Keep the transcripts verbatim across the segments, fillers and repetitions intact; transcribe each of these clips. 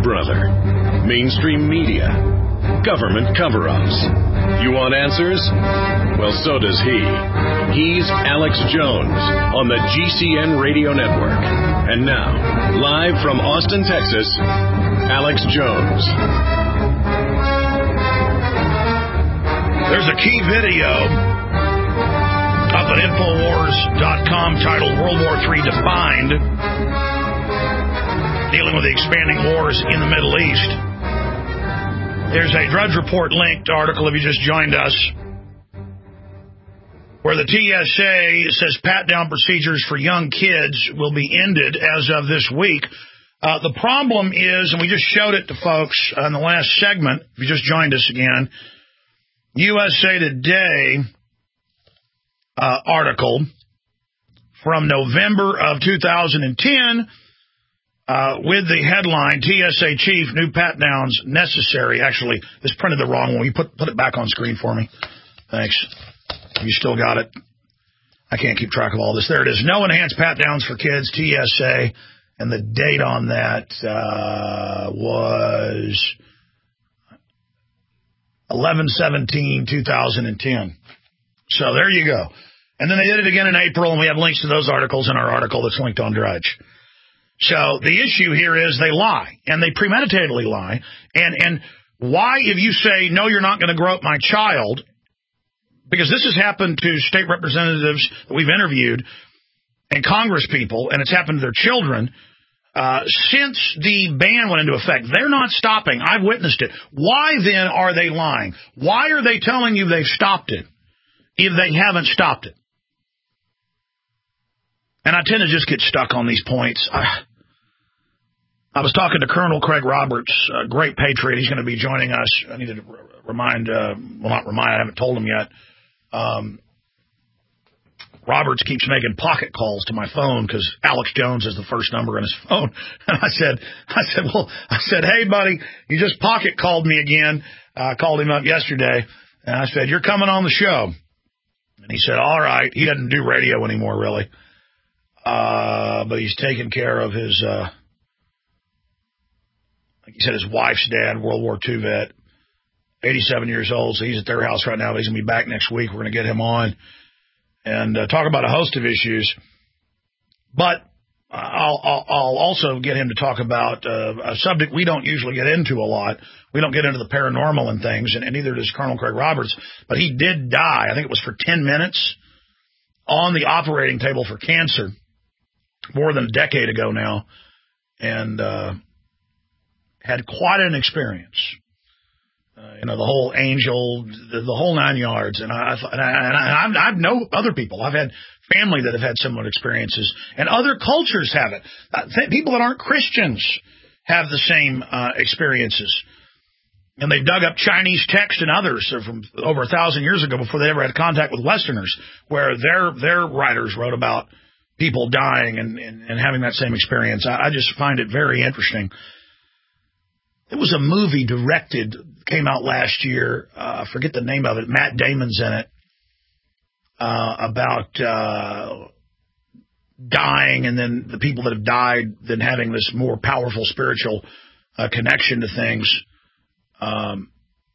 brother. Mainstream media. Government cover-ups. You want answers? Well, so does he. He's Alex Jones on the G C N Radio Network. And now, live from Austin, Texas, Alex Jones. There's a key video up at Infowars dot com titled World War Three Defined, dealing with the expanding wars in the Middle East. There's a Drudge Report linked article, if you just joined us, where the T S A says pat-down procedures for young kids will be ended as of this week. Uh, the problem is, and we just showed it to folks in the last segment, if you just joined us again, U S A Today uh, article from November of two thousand ten uh, with the headline, T S A Chief, New Pat-Downs Necessary. Actually, this printed the wrong one. You put, put it back on screen for me. Thanks. You still got it. I can't keep track of all this. There it is. No enhanced pat-downs for kids, T S A. And the date on that uh, was eleven seventeen two thousand ten. So there you go. And then they did it again in April, and we have links to those articles in our article that's linked on Drudge. So the issue here is they lie, and they premeditatedly lie. And and why, if you say, no, you're not going to grow up my child, because this has happened to state representatives that we've interviewed and Congress people, and it's happened to their children, uh, since the ban went into effect. They're not stopping. I've witnessed it. Why, then, are they lying? Why are they telling you they've stopped it if they haven't stopped it? And I tend to just get stuck on these points. I, I was talking to Colonel Craig Roberts, a great patriot. He's going to be joining us. I need to remind, uh, well, not remind, I haven't told him yet. Um, Roberts keeps making pocket calls to my phone because Alex Jones is the first number on his phone. And I said, I said, well, I said, hey, buddy, you just pocket called me again. I uh, called him up yesterday, and I said, you're coming on the show. And he said, all right. He doesn't do radio anymore, really. Uh, but he's taking care of his, uh, like he said, his wife's dad, World War Two vet, eighty-seven years old. So he's at their house right now. But he's going to be back next week. We're going to get him on and uh, talk about a host of issues. But I'll, I'll, I'll also get him to talk about uh, a subject we don't usually get into a lot. We don't get into the paranormal and things, and, and neither does Colonel Craig Roberts. But he did die. I think it was for ten minutes on the operating table for cancer more than a decade ago now, and uh, had quite an experience. Uh, you know, the whole angel, the, the whole nine yards. And I, and I, and I, I know other people. I've had family that have had similar experiences, and other cultures have it. Uh, th- people that aren't Christians have the same uh, experiences. And they've dug up Chinese text and others from over a thousand years ago before they ever had contact with Westerners, where their their writers wrote about people dying and, and, and having that same experience. I, I just find it very interesting. It was a movie directed, came out last year. Uh, I forget the name of it. Matt Damon's in it. Uh, about uh, dying, and then the people that have died, then having this more powerful spiritual uh, connection to things. Um,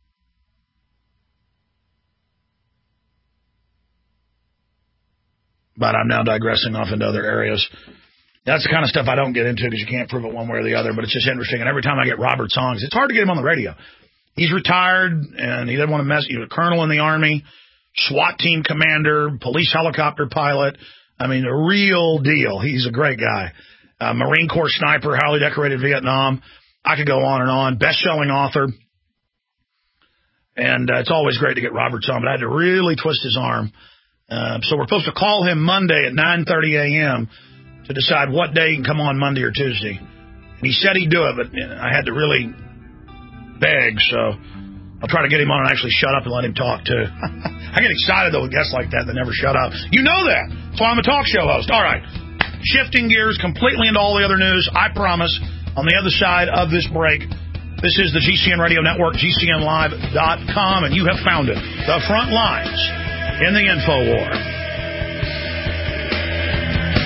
but I'm now digressing off into other areas. That's the kind of stuff I don't get into because you can't prove it one way or the other, but it's just interesting. And every time I get Robert songs, it's hard to get him on the radio. He's retired, and he doesn't want to mess. He's a colonel in the Army, SWAT team commander, police helicopter pilot. I mean, a real deal. He's a great guy. Uh, Marine Corps sniper, highly decorated Vietnam. I could go on and on. Best-selling author. And uh, it's always great to get Roberts on, but I had to really twist his arm. Uh, so we're supposed to call him Monday at nine thirty a.m. to decide what day he can come on, Monday or Tuesday. And he said he'd do it, but you know, I had to really beg, so I'll try to get him on and actually shut up and let him talk, too. I get excited, though, with guests like that that never shut up. You know that. That's why I'm a talk show host. All right. Shifting gears completely into all the other news, I promise, on the other side of this break. This is the G C N Radio Network, G C N live dot com, and you have found it. The front lines in the info war.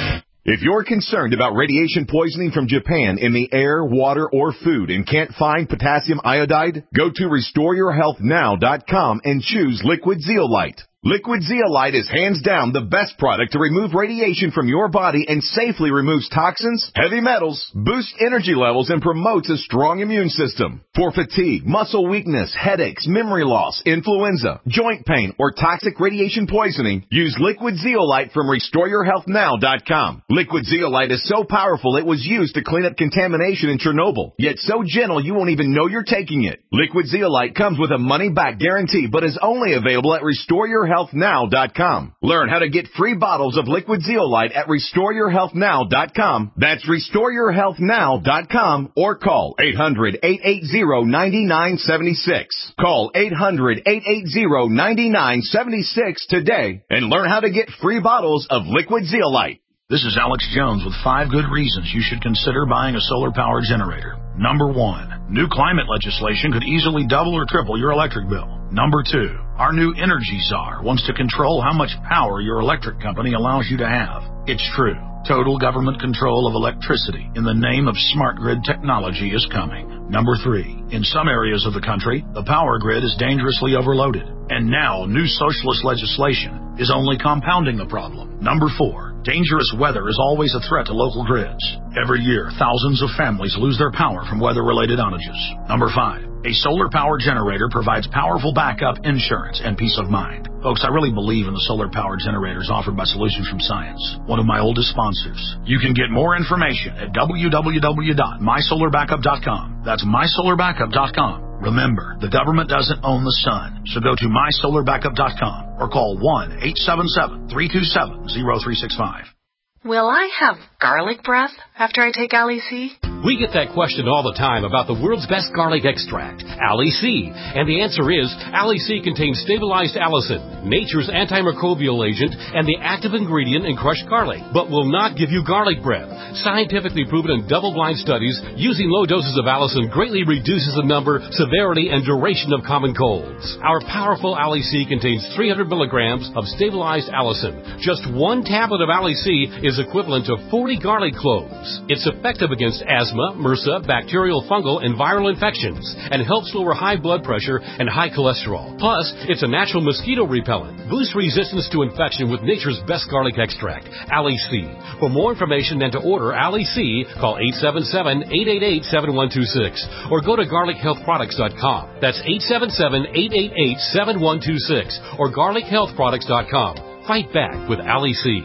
If you're concerned about radiation poisoning from Japan in the air, water, or food and can't find potassium iodide, go to restore your health now dot com and choose Liquid Zeolite. Liquid Zeolite is hands down the best product to remove radiation from your body and safely removes toxins, heavy metals, boosts energy levels, and promotes a strong immune system. For fatigue, muscle weakness, headaches, memory loss, influenza, joint pain, or toxic radiation poisoning, use Liquid Zeolite from restore your health now dot com. Liquid Zeolite is so powerful it was used to clean up contamination in Chernobyl, yet so gentle you won't even know you're taking it. Liquid Zeolite comes with a money-back guarantee, but is only available at restore your health now dot com. Learn how to get free bottles of Liquid Zeolite at restore your health now dot com. That's restore your health now dot com or call eight hundred, eight eight zero, nine nine seven six. Call eight hundred, eight eight zero, nine nine seven six today and learn how to get free bottles of Liquid Zeolite. This is Alex Jones with five good reasons you should consider buying a solar power generator. Number one, new climate legislation could easily double or triple your electric bill. Number two, our new Energy Czar wants to control how much power your electric company allows you to have. It's true. Total government control of electricity in the name of smart grid technology is coming. Number three, in some areas of the country, the power grid is dangerously overloaded. And now, new socialist legislation is only compounding the problem. Number four, dangerous weather is always a threat to local grids. Every year, thousands of families lose their power from weather-related outages. Number five, a solar power generator provides powerful backup insurance and peace of mind. Folks, I really believe in the solar power generators offered by Solutions from Science, one of my oldest sponsors. You can get more information at w w w dot my solar backup dot com. That's my solar backup dot com. Remember, the government doesn't own the sun, so go to my solar backup dot com or call one eight seven seven, three two seven, zero three six five. Will I have garlic breath after I take Ali C? We get that question all the time about the world's best garlic extract, Ali C. And the answer is, Ali C contains stabilized allicin, nature's antimicrobial agent, and the active ingredient in crushed garlic, but will not give you garlic breath. Scientifically proven in double-blind studies, using low doses of allicin greatly reduces the number, severity, and duration of common colds. Our powerful Ali C contains three hundred milligrams of stabilized allicin. Just one tablet of Ali C is equivalent to forty garlic cloves. It's effective against asthma, MRSA, bacterial, fungal, and viral infections, and helps lower high blood pressure and high cholesterol. Plus, it's a natural mosquito repellent. Boost resistance to infection with nature's best garlic extract, Ali C. For more information and to order Ali C, call eight seven seven, eight eight eight, seven one two six or go to garlic health products dot com. That's eight seven seven, eight eight eight, seven one two six or garlic health products dot com. Fight back with Ali C.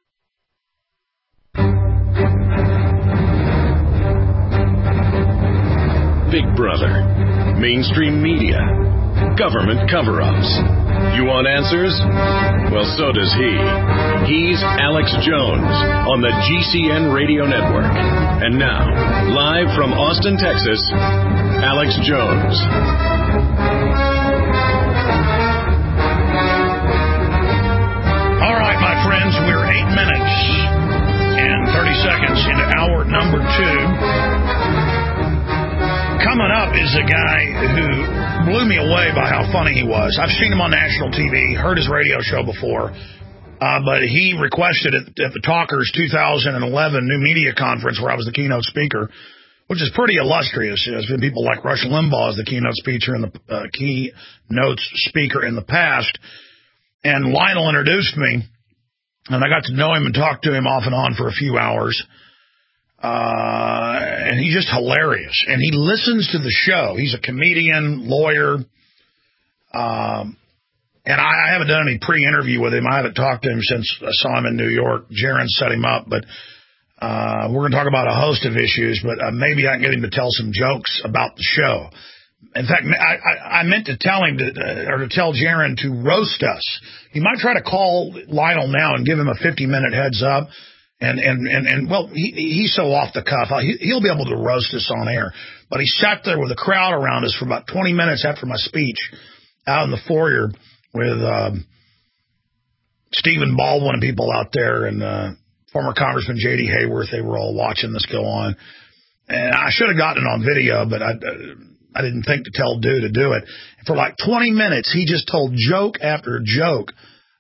Big Brother, mainstream media, government cover-ups. You want answers? Well, so does he. He's Alex Jones on the G C N Radio Network. And now, live from Austin, Texas, Alex Jones. All right, my friends, we're eight minutes and thirty seconds into hour number two. Coming up is a guy who blew me away by how funny he was. I've seen him on national T V, heard his radio show before, uh, but he requested at, at the Talkers two thousand eleven New Media Conference, where I was the keynote speaker, which is pretty illustrious. There's been people like Rush Limbaugh as the keynote speaker in the uh, keynote speaker in the past, and Lionel introduced me, and I got to know him and talk to him off and on for a few hours. Uh, and he's just hilarious. And he listens to the show. He's a comedian, lawyer. Um, and I, I haven't done any pre-interview with him. I haven't talked to him since I saw him in New York. Jaron set him up. But uh, we're going to talk about a host of issues. But uh, maybe I can get him to tell some jokes about the show. In fact, I, I, I meant to tell him to, uh, or to tell Jaron to roast us. He might try to call Lionel now and give him a fifty-minute heads up. And, and, and, and, well, he, he's so off the cuff. He, he'll be able to roast us on air. But he sat there with a crowd around us for about twenty minutes after my speech out in the foyer with, um, Stephen Baldwin and people out there and, uh, former Congressman J D Hayworth. They were all watching this go on. And I should have gotten it on video, but I, I didn't think to tell Dew to do it. For like twenty minutes, he just told joke after joke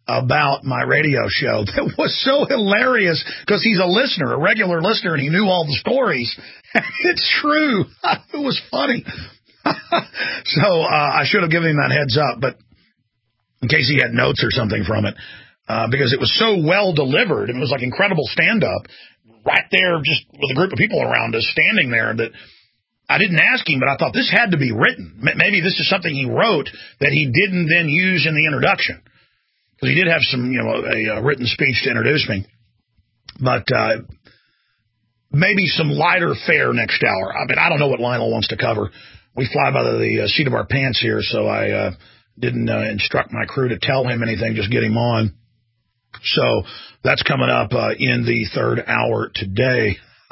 about my radio show that was so hilarious because he's a listener, a regular listener, and he knew all the stories. It's true. It was funny. So uh, I should have given him that heads up, but in case he had notes or something from it, uh, because it was so well delivered, and it was like incredible stand-up right there just with a group of people around us standing there that I didn't ask him, but I thought this had to be written. Maybe this is something he wrote that he didn't then use in the introduction. Because he did have some, you know, a, a written speech to introduce me. But uh, maybe some lighter fare next hour. I mean, I don't know what Lionel wants to cover. We fly by the, the uh, seat of our pants here, so I uh, didn't uh, instruct my crew to tell him anything, just get him on. So that's coming up uh, in the third hour today.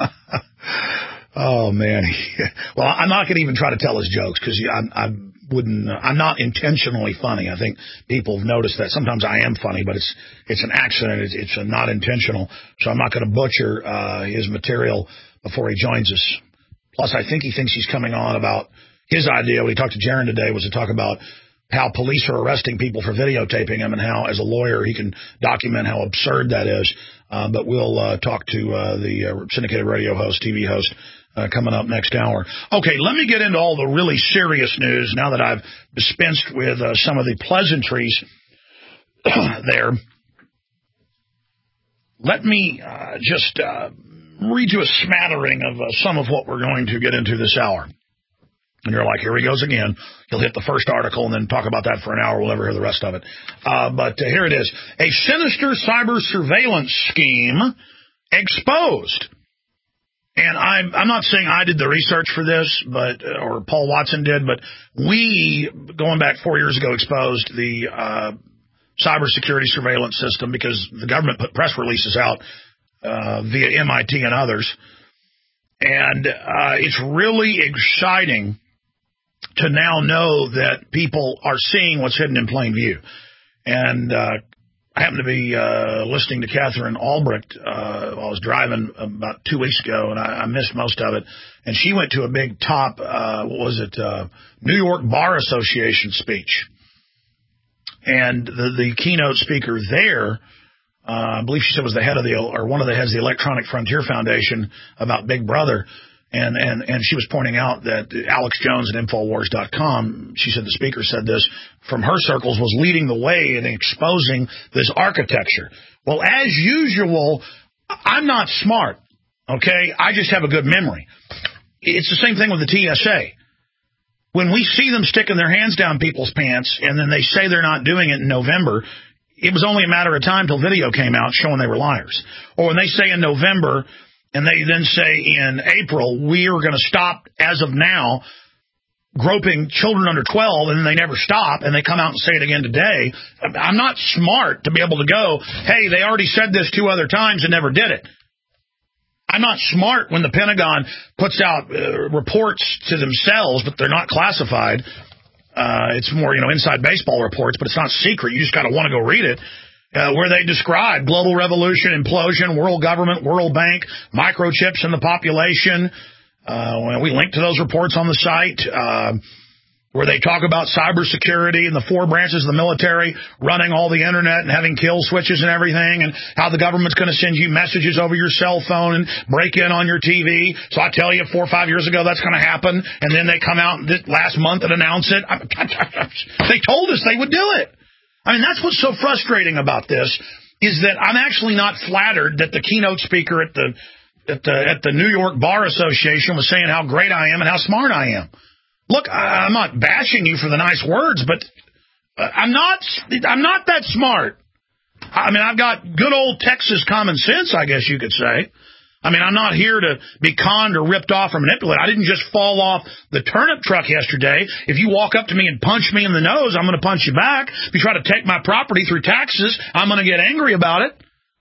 Oh, man. Well, I'm not going to even try to tell his jokes because I, I wouldn't. Uh, I'm not intentionally funny. I think people have noticed that. Sometimes I am funny, but it's it's an accident. It's, it's a not intentional. So I'm not going to butcher uh, his material before he joins us. Plus, I think he thinks he's coming on about his idea when he talked to Jaron today was to talk about how police are arresting people for videotaping him and how, as a lawyer, he can document how absurd that is. Uh, but we'll uh, talk to uh, the uh, syndicated radio host, T V host, uh, coming up next hour. Okay, let me get into all the really serious news now that I've dispensed with uh, some of the pleasantries there. Let me uh, just uh, read you a smattering of uh, some of what we're going to get into this hour. And you're like, here he goes again. He'll hit the first article and then talk about that for an hour. We'll never hear the rest of it. Uh, but uh, here it is. A sinister cyber surveillance scheme exposed. And I'm, I'm not saying I did the research for this, but or Paul Watson did, but we, going back four years ago, exposed the uh, cybersecurity surveillance system because the government put press releases out uh, via M I T and others. And uh, it's really exciting to now know that people are seeing what's hidden in plain view. And uh, I happened to be uh, listening to Catherine Albrecht uh, while I was driving about two weeks ago, and I, I missed most of it. And she went to a big top, uh, what was it, uh, New York Bar Association speech. And the, the keynote speaker there, uh, I believe she said was the head of the, or one of the heads of the Electronic Frontier Foundation about Big Brother. And, and, and she was pointing out that Alex Jones at Infowars dot com, she said the speaker said this, from her circles was leading the way in exposing this architecture. Well, as usual, I'm not smart, okay? I just have a good memory. It's the same thing with the T S A. When we see them sticking their hands down people's pants and then they say they're not doing it in November, it was only a matter of time till video came out showing they were liars. Or when they say in November and they then say in April, we are going to stop as of now groping children under twelve, and then they never stop, and they come out and say it again today. I'm not smart to be able to go, hey, they already said this two other times and never did it. I'm not smart when the Pentagon puts out uh, reports to themselves, but they're not classified. Uh, it's more, you know, inside baseball reports, but it's not secret. You just got to want to go read it. Uh, where they describe global revolution, implosion, world government, World Bank, microchips in the population. Uh, we link to those reports on the site, uh, where they talk about cybersecurity and the four branches of the military running all the internet and having kill switches and everything, and how the government's going to send you messages over your cell phone and break in on your T V. So I tell you, four or five years ago, that's going to happen. And then they come out this last month and announce it. They told us they would do it. I mean, that's what's so frustrating about this, is that I'm actually not flattered that the keynote speaker at the at the, at the New York Bar Association was saying how great I am and how smart I am. Look, I, I'm not bashing you for the nice words, but uh, I'm not I'm not that smart. I mean, I've got good old Texas common sense, I guess you could say. I mean, I'm not here to be conned or ripped off or manipulated. I didn't just fall off the turnip truck yesterday. If you walk up to me and punch me in the nose, I'm going to punch you back. If you try to take my property through taxes, I'm going to get angry about it.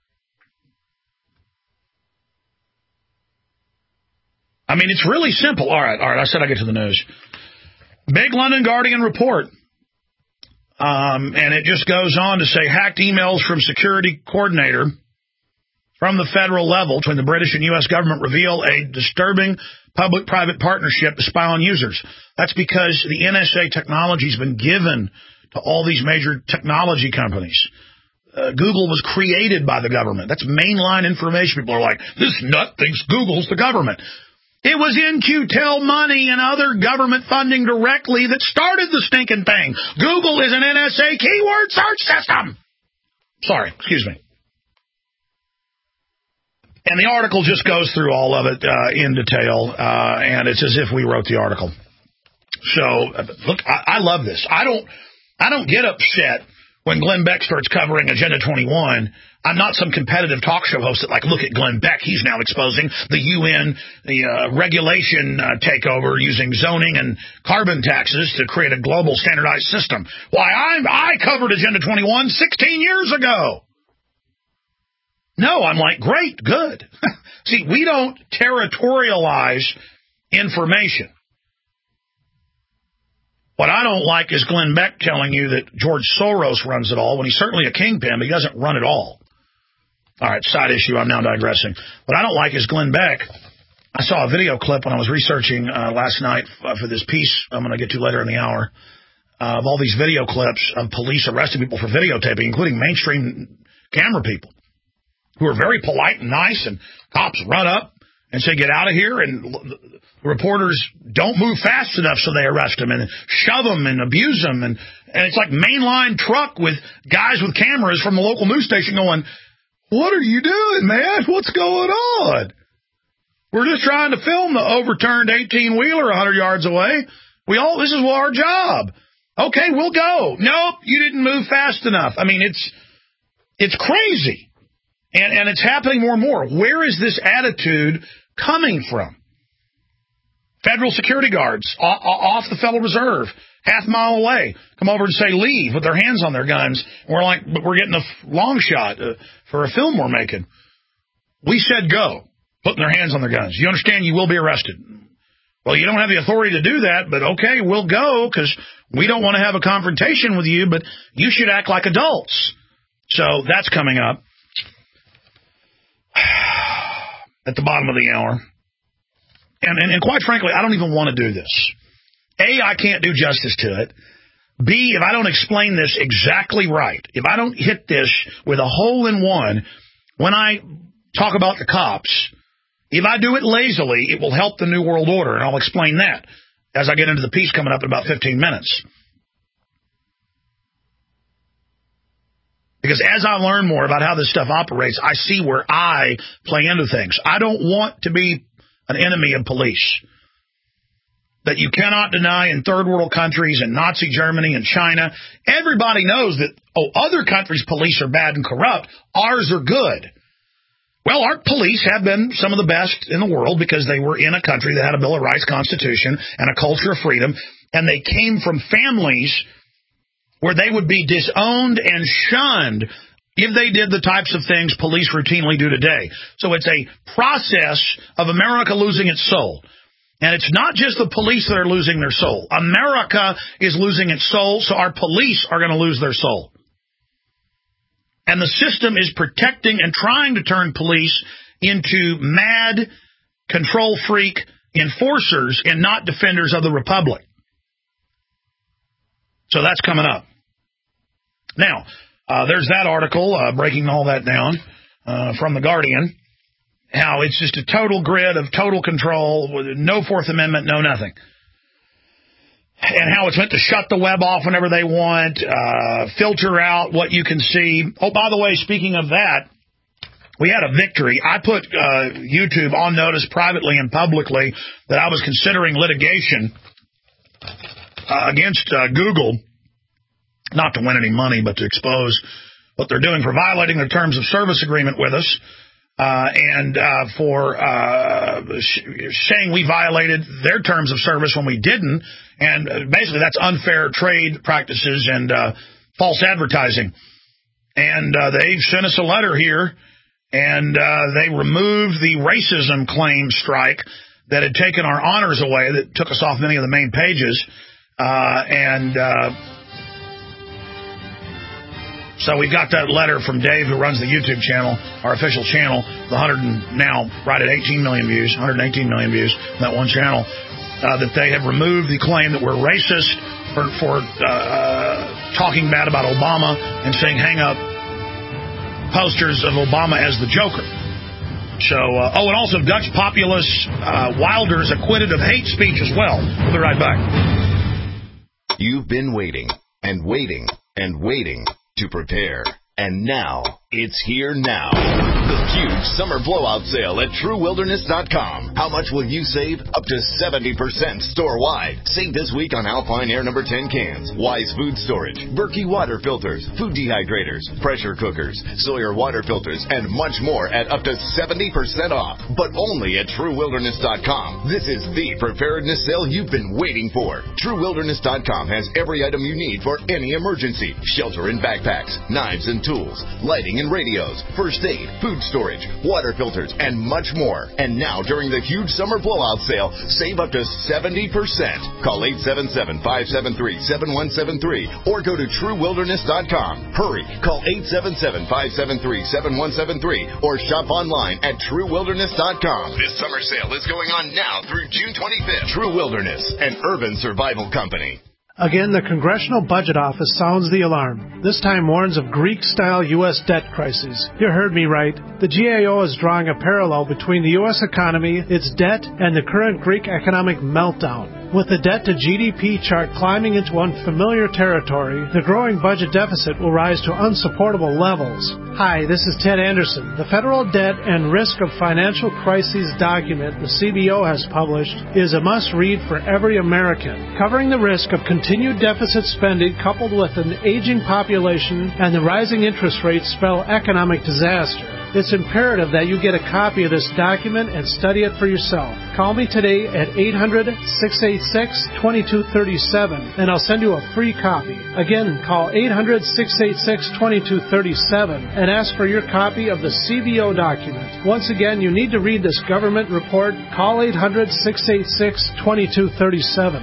I mean, it's really simple. All right, all right, I said I'd get to the news. Big London Guardian report. Um, and it just goes on to say hacked emails from security coordinator from the federal level between the British and U S government reveal a disturbing public-private partnership to spy on users. That's because the N S A technology has been given to all these major technology companies. uh, Google was created by the government. That's mainline information. People are like, this nut thinks Google's the government. It was N Q T E L money and other government funding directly that started the stinking thing. Google is an N S A keyword search system. Sorry, excuse me. And the article just goes through all of it uh, in detail, uh, and it's as if we wrote the article. So, look, I, I love this. I don't, I don't get upset when Glenn Beck starts covering Agenda twenty-one. I'm not some competitive talk show host that, like, look at Glenn Beck. He's now exposing the U N, the uh, regulation uh, takeover using zoning and carbon taxes to create a global standardized system. Why, I'm, I covered Agenda twenty-one sixteen years ago. No, I'm like, great, good. See, we don't territorialize information. What I don't like is Glenn Beck telling you that George Soros runs it all, when he's certainly a kingpin, but he doesn't run it all. All right, side issue, I'm now digressing. What I don't like is Glenn Beck. I saw a video clip when I was researching uh, last night uh, for this piece I'm going to get to later in the hour, uh, of all these video clips of police arresting people for videotaping, including mainstream camera people, who are very polite and nice, and cops run up and say, get out of here, and the reporters don't move fast enough, so they arrest them and shove them and abuse them, and, and it's like mainline truck with guys with cameras from the local news station going, what are you doing, man? What's going on? We're just trying to film the overturned eighteen-wheeler one hundred yards away. We all, this is our job. Okay, we'll go. Nope, you didn't move fast enough. I mean, it's it's crazy. And, and it's happening more and more. Where is this attitude coming from? Federal security guards off the Federal Reserve, half mile away, come over and say leave with their hands on their guns. And we're like, but we're getting a long shot uh, for a film we're making. We said go, putting their hands on their guns. You understand you will be arrested. Well, you don't have the authority to do that, but okay, we'll go because we don't want to have a confrontation with you, but you should act like adults. So that's coming up at the bottom of the hour. And, and, and quite frankly, I don't even want to do this. A, I can't do justice to it. B, if I don't explain this exactly right, if I don't hit this with a hole in one when I talk about the cops, if I do it lazily, it will help the New World Order, and I'll explain that as I get into the piece coming up in about fifteen minutes. Because as I learn more about how this stuff operates, I see where I play into things. I don't want to be an enemy of police. That you cannot deny in third world countries and Nazi Germany and China. Everybody knows that, oh, other countries' police are bad and corrupt. Ours are good. Well, our police have been some of the best in the world because they were in a country that had a Bill of Rights, Constitution, and a culture of freedom, and they came from families where they would be disowned and shunned if they did the types of things police routinely do today. So it's a process of America losing its soul. And it's not just the police that are losing their soul. America is losing its soul, so our police are going to lose their soul. And the system is protecting and trying to turn police into mad, control freak enforcers and not defenders of the republic. So that's coming up. Now, uh, there's that article, uh, breaking all that down, uh, from The Guardian, how it's just a total grid of total control, with no Fourth Amendment, no nothing. And how it's meant to shut the web off whenever they want, uh, filter out what you can see. Oh, by the way, speaking of that, we had a victory. I put uh, YouTube on notice privately and publicly that I was considering litigation uh, against uh, Google, not to win any money, but to expose what they're doing for violating their terms of service agreement with us. Uh, and uh, for uh, sh- saying we violated their terms of service when we didn't. And uh, basically that's unfair trade practices and uh, false advertising. And uh, they sent us a letter here, and uh, they removed the racism claim strike that had taken our honors away, that took us off many of the main pages. Uh, and... Uh, So we've got that letter from Dave, who runs the YouTube channel, our official channel, the one hundred and now right at eighteen million views, one hundred eighteen million views, that one channel, uh, that they have removed the claim that we're racist for, for uh, talking bad about Obama and saying hang up posters of Obama as the Joker. So, uh, oh, and also Dutch populist uh, Wilders acquitted of hate speech as well. We'll be right back. You've been waiting and waiting and waiting to prepare. And now, it's here now. The huge summer blowout sale at True Wilderness dot com. How much will you save? Up to seventy percent store-wide. Save this week on Alpine Air number ten cans, Wise Food Storage, Berkey water filters, food dehydrators, pressure cookers, Sawyer water filters, and much more at up to seventy percent off. But only at True Wilderness dot com. This is the preparedness sale you've been waiting for. True Wilderness dot com has every item you need for any emergency. Shelter and backpacks, knives and tools, lighting and radios, first aid, food storage, water filters, and much more. And now, during the huge summer blowout sale, save up to seventy percent. Call eight seven seven, five seven three, seven one seven three or go to True Wilderness dot com. Hurry, call eight seven seven, five seven three, seven one seven three or shop online at True Wilderness dot com. This summer sale is going on now through June twenty-fifth. True Wilderness, an urban survival company. Again, the Congressional Budget Office sounds the alarm. This time warns of Greek-style U S debt crises. You heard me right. The G A O is drawing a parallel between the U S economy, its debt, and the current Greek economic meltdown. With the debt-to-G D P chart climbing into unfamiliar territory, the growing budget deficit will rise to unsupportable levels. Hi, this is Ted Anderson. The Federal Debt and Risk of Financial Crises document the C B O has published is a must-read for every American, covering the risk of continued deficit spending coupled with an aging population and the rising interest rates spell economic disaster. It's imperative that you get a copy of this document and study it for yourself. Call me today at eight hundred, six eight six, two two three seven and I'll send you a free copy. Again, call eight hundred, six eight six, two two three seven and ask for your copy of the C B O document. Once again, you need to read this government report. Call eight hundred, six eight six, two two three seven.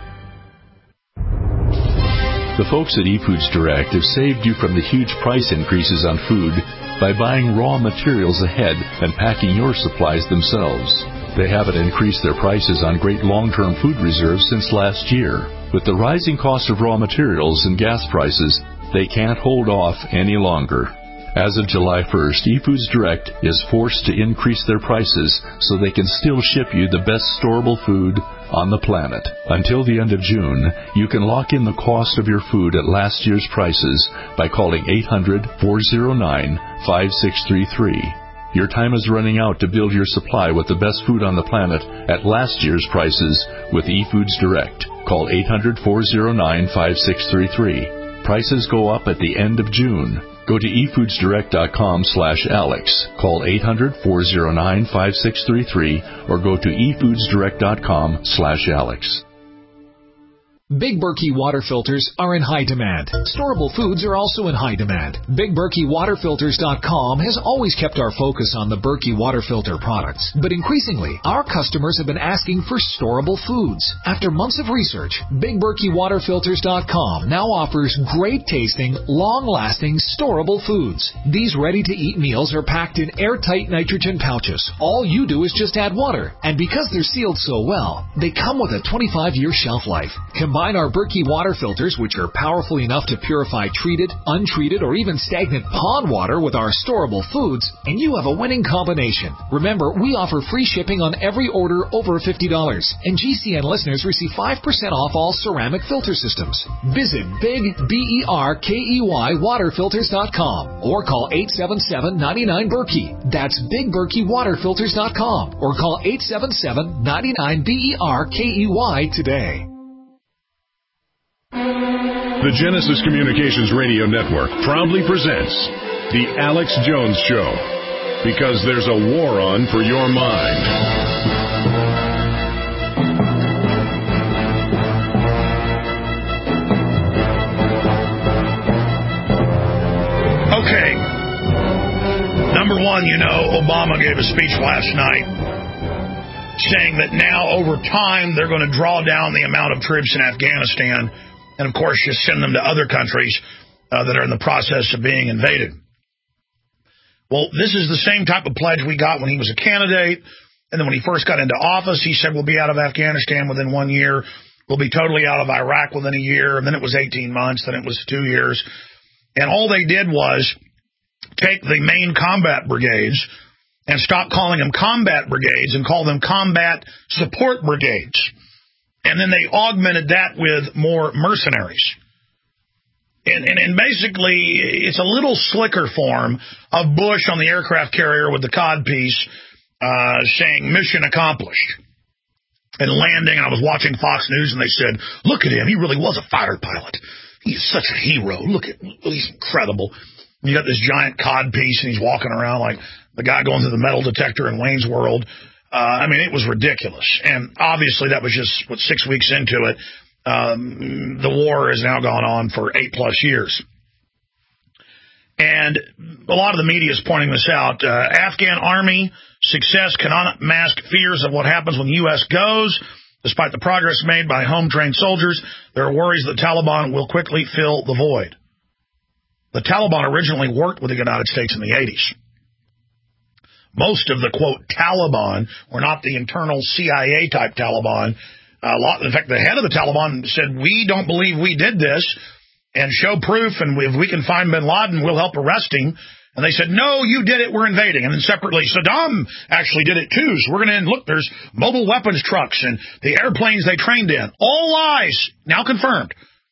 The folks at eFoods Direct have saved you from the huge price increases on food by buying raw materials ahead and packing your supplies themselves. They haven't increased their prices on great long-term food reserves since last year. With the rising cost of raw materials and gas prices, they can't hold off any longer. As of July first, eFoods Direct is forced to increase their prices so they can still ship you the best storable food on the planet. Until the end of June, you can lock in the cost of your food at last year's prices by calling eight hundred, four oh nine, five six three three. Your time is running out to build your supply with the best food on the planet at last year's prices with eFoods Direct. Call eight hundred, four oh nine, five six three three. Prices go up at the end of June. Go to e foods direct dot com slash Alex. Call eight hundred, four oh nine, five six three three or go to e foods direct dot com slash Alex. Big Berkey water filters are in high demand. Storable foods are also in high demand. Big Berkey water filters dot com has always kept our focus on the Berkey water filter products. But increasingly, our customers have been asking for storable foods. After months of research, Big Berkey water filters dot com now offers great-tasting, long-lasting, storable foods. These ready-to-eat meals are packed in airtight nitrogen pouches. All you do is just add water. And because they're sealed so well, they come with a twenty-five year shelf life. Combine our Berkey water filters, which are powerful enough to purify treated, untreated, or even stagnant pond water with our storable foods, and you have a winning combination. Remember, we offer free shipping on every order over fifty dollars, and G C N listeners receive five percent off all ceramic filter systems. Visit Big B E R K E Y water filters dot com or call eight seven seven, nine nine, Berkey. That's Big Berkey water filters dot com or call eight seven seven, nine nine, B E R K E Y today. The Genesis Communications Radio Network proudly presents The Alex Jones Show, because there's a war on for your mind. Okay. Number one, you know, Obama gave a speech last night saying that now, over time, they're going to draw down the amount of troops in Afghanistan and, of course, just send them to other countries uh, that are in the process of being invaded. Well, this is the same type of pledge we got when he was a candidate. And then when he first got into office, he said we'll be out of Afghanistan within one year. We'll be totally out of Iraq within a year. And then it was eighteen months. Then it was two years. And all they did was take the main combat brigades and stop calling them combat brigades and call them combat support brigades. And then they augmented that with more mercenaries. And, and, and basically, it's a little slicker form of Bush on the aircraft carrier with the codpiece uh, saying mission accomplished. And landing, and I was watching Fox News, and they said, look at him, he really was a fighter pilot. He's such a hero. Look at him, he's incredible. And you got this giant codpiece, and he's walking around like the guy going through the metal detector in Wayne's World. Uh, I mean, it was ridiculous. And obviously, that was just, what, six weeks into it. Um, the war has now gone on for eight plus years. And a lot of the media is pointing this out. Uh, Afghan army success cannot mask fears of what happens when the U S goes. Despite the progress made by home-trained soldiers, there are worries that the Taliban will quickly fill the void. The Taliban originally worked with the United States in the eighties. Most of the, quote, Taliban were not the internal C I A-type Taliban. A lot, in fact, the head of the Taliban said, we don't believe we did this, and show proof, and if we can find bin Laden, we'll help arrest him. And they said, no, you did it, we're invading. And then separately, Saddam actually did it too, so we're going to, look, there's mobile weapons trucks and the airplanes they trained in. All lies, now confirmed.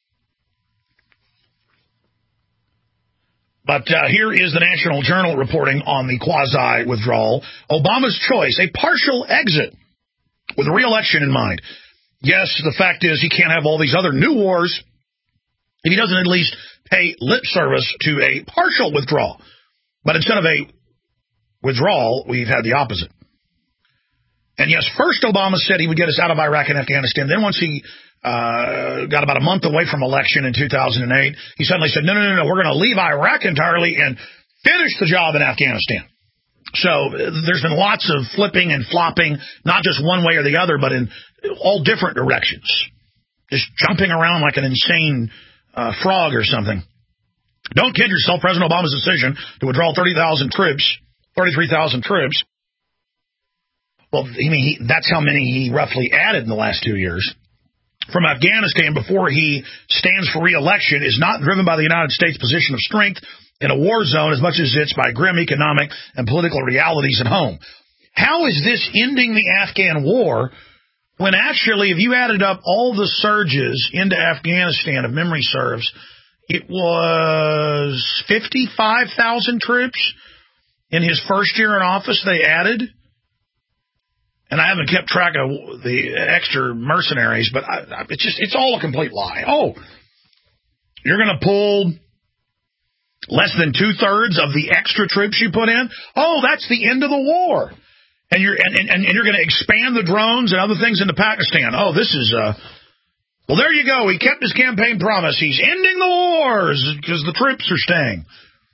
But uh, here is the National Journal reporting on the quasi-withdrawal. Obama's choice, a partial exit with re-election in mind. Yes, the fact is he can't have all these other new wars if he doesn't at least pay lip service to a partial withdrawal. But instead of a withdrawal, we've had the opposite. And yes, first Obama said he would get us out of Iraq and Afghanistan. Then once he uh, got about a month away from election in two thousand eight, he suddenly said, no, no, no, no, we're going to leave Iraq entirely and finish the job in Afghanistan. So there's been lots of flipping and flopping, not just one way or the other, but in all different directions. Just jumping around like an insane uh, frog or something. Don't kid yourself. President Obama's decision to withdraw thirty thousand troops, thirty-three thousand troops. Well, I mean, he, that's how many he roughly added in the last two years. From Afghanistan before he stands for re-election is not driven by the United States' position of strength in a war zone as much as it's by grim economic and political realities at home. How is this ending the Afghan war when actually, if you added up all the surges into Afghanistan, if memory serves, it was fifty-five thousand troops in his first year in office they added? And I haven't kept track of the extra mercenaries, but I, I, it's just, it's all a complete lie. Oh, you're going to pull less than two-thirds of the extra troops you put in? Oh, that's the end of the war. And you're and, and, and you're going to expand the drones and other things into Pakistan. Oh, this is, uh, well, there you go. He kept his campaign promise. He's ending the wars because the troops are staying.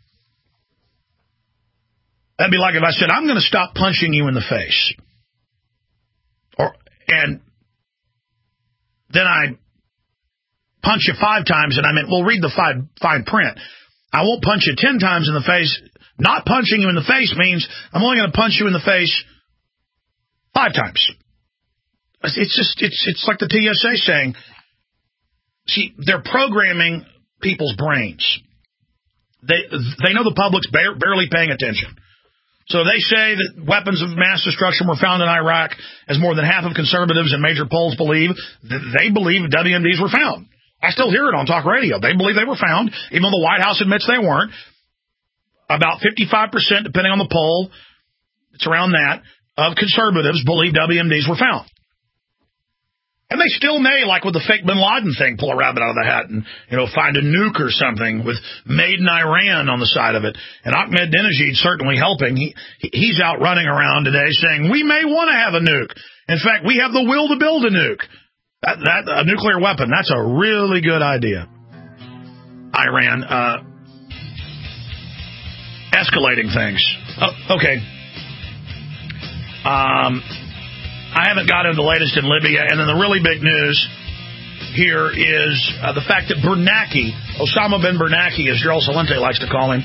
That'd be like if I said, I'm going to stop punching you in the face. Or, and then I punch you five times, and I meant, well, read the fine, fine print. I won't punch you ten times in the face. Not punching you in the face means I'm only going to punch you in the face five times. It's just, it's it's like the T S A saying, see, they're programming people's brains. They they know the public's bar- barely paying attention. So they say that weapons of mass destruction were found in Iraq, as more than half of conservatives in major polls believe. That they believe W M Ds were found. I still hear it on talk radio. They believe they were found, even though the White House admits they weren't. About fifty-five percent, depending on the poll, it's around that, of conservatives believe W M Ds were found. And they still may, like with the fake bin Laden thing, pull a rabbit out of the hat and, you know, find a nuke or something with made in Iran on the side of it. And Ahmadinejad certainly helping. He He's out running around today saying, we may want to have a nuke. In fact, we have the will to build a nuke. That, that a nuclear weapon, that's a really good idea. Iran, uh, escalating things. Oh, okay. Um... I haven't got into the latest in Libya, and then the really big news here is uh, the fact that Bernanke, Osama bin Bernanke, as Gerald Salente likes to call him,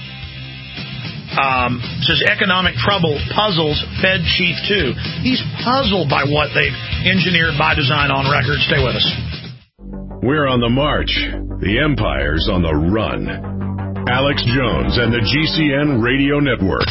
um, says economic trouble puzzles Fed Chief too. He's puzzled by what they've engineered by design on record. Stay with us. We're on the march. The empire's on the run. Alex Jones and the G C N Radio Network.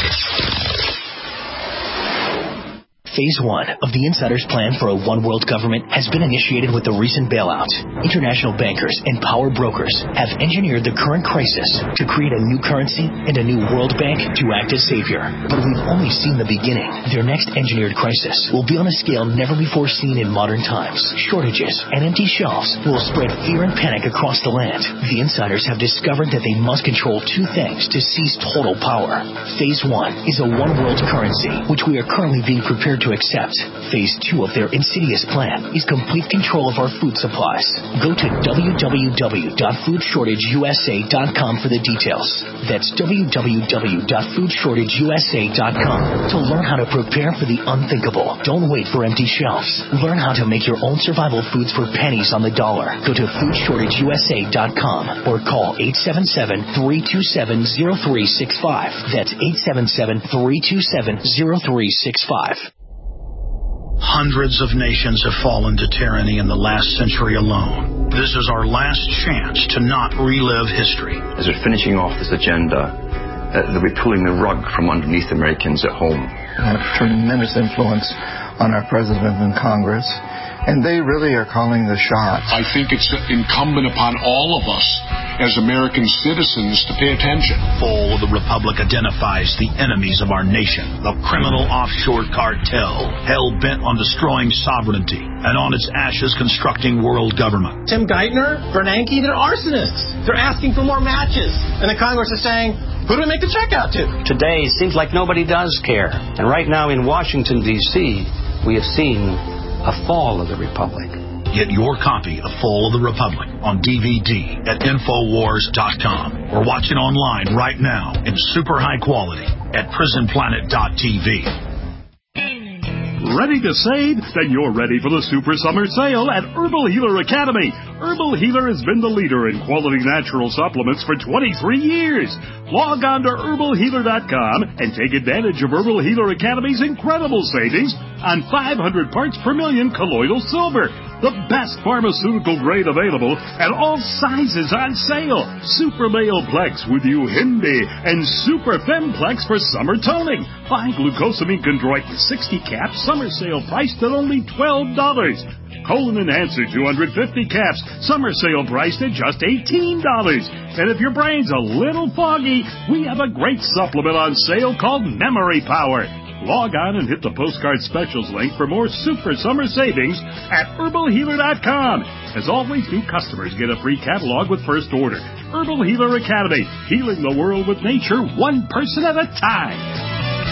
Phase one of the Insider's plan for a one-world government has been initiated with the recent bailout. International bankers and power brokers have engineered the current crisis to create a new currency and a new world bank to act as savior. But we've only seen the beginning. Their next engineered crisis will be on a scale never before seen in modern times. Shortages and empty shelves will spread fear and panic across the land. The Insiders have discovered that they must control two things to seize total power. Phase one is a one-world currency, which we are currently being prepared to accept. Phase two of their insidious plan is complete control of our food supplies. Go to w w w dot food shortage u s a dot com for the details. That's w w w dot food shortage u s a dot com to learn how to prepare for the unthinkable. Don't wait for empty shelves. Learn how to make your own survival foods for pennies on the dollar. Go to food shortage u s a dot com or call eight seven seven, three two seven, zero three six five. That's eight seven seven, three two seven, zero three six five. Hundreds of nations have fallen to tyranny in the last century alone. This is our last chance to not relive history. As we're finishing off this agenda, uh, they'll be pulling the rug from underneath Americans at home. They have tremendous influence on our president and Congress, and they really are calling the shots. I think it's incumbent upon all of us as American citizens to pay attention. Fall of the Republic identifies the enemies of our nation, the criminal offshore cartel, hell-bent on destroying sovereignty, and on its ashes constructing world government. Tim Geithner, Bernanke, they're arsonists. They're asking for more matches. And the Congress is saying, who do we make the check out to? Today, it seems like nobody does care. And right now in Washington, D C, we have seen a fall of the Republic. Get your copy of Fall of the Republic on D V D at Infowars dot com or watch it online right now in super high quality at Prison Planet dot T V. Ready to save? Then you're ready for the Super Summer Sale at Herbal Healer Academy. Herbal Healer has been the leader in quality natural supplements for twenty-three years. Log on to herbal healer dot com and take advantage of Herbal Healer Academy's incredible savings on five hundred parts per million colloidal silver, the best pharmaceutical grade available, and all sizes on sale. Super Male Plex with Uhindi and Super Femplex for summer toning. Buy glucosamine chondroit sixty caps, summer sale priced at only twelve dollars. Colon Enhancer two hundred fifty caps, summer sale priced at just eighteen dollars. And if your brain's a little foggy, we have a great supplement on sale called Memory Power. Log on and hit the postcard specials link for more super summer savings at herbal healer dot com. As always, new customers get a free catalog with first order. Herbal Healer Academy, healing the world with nature one person at a time.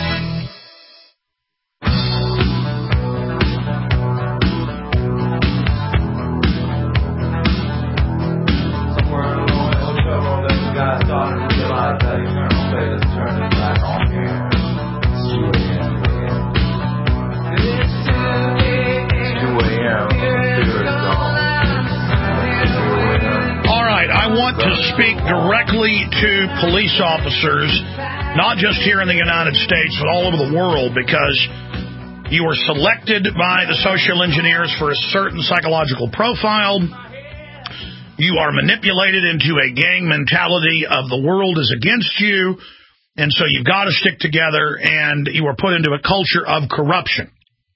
Speak directly to police officers, not just here in the United States, but all over the world, because you are selected by the social engineers for a certain psychological profile. You are manipulated into a gang mentality of the world is against you, and so you've got to stick together, and you are put into a culture of corruption.